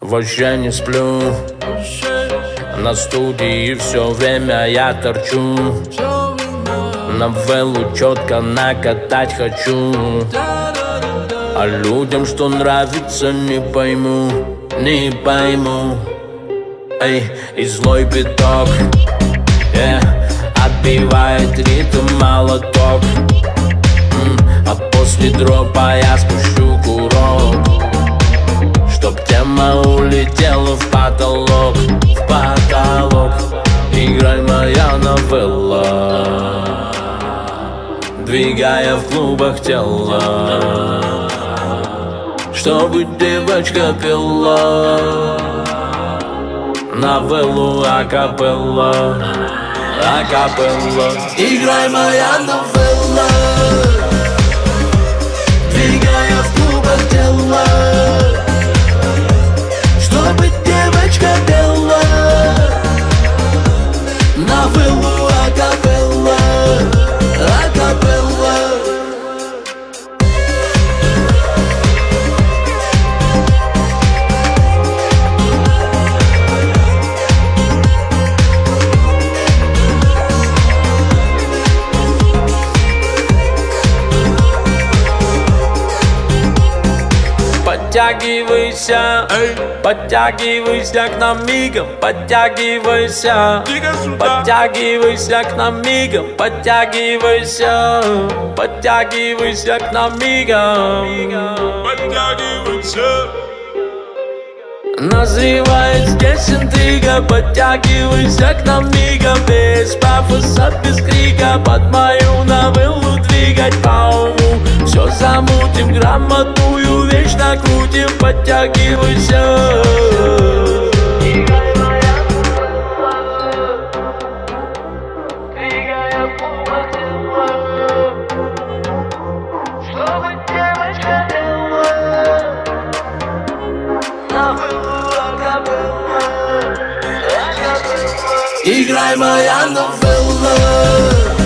вообще не сплю. На студии все время я торчу. Новеллу четко накатать хочу. А людям, что нравится, не пойму, не пойму. Эй, и злой биток, отбивает ритм молоток. А после дропа я спущу курок, чтоб тема улетела в потолок, в потолок. Играй моя новелла, двигая в клубах тела, чтобы девочка пела новеллу акапелла, акапелла. Играй моя новелла, двигая в клубах тела, чтобы девочка пела новеллу акапелла, акапелла. Подтягивайся, подтягивайся к нам мигом, подтягивайся, подтягивайся к нам мигом, подтягивайся, подтягивайся к нам мигом, подтягивайся. Назревает здесь интрига, подтягивайся к нам мигом, без пафоса, без крика, под мою новеллу двигать по уму. Все замутим, грамотную вещь накрутим, подтягивайся. Играй моя новелла.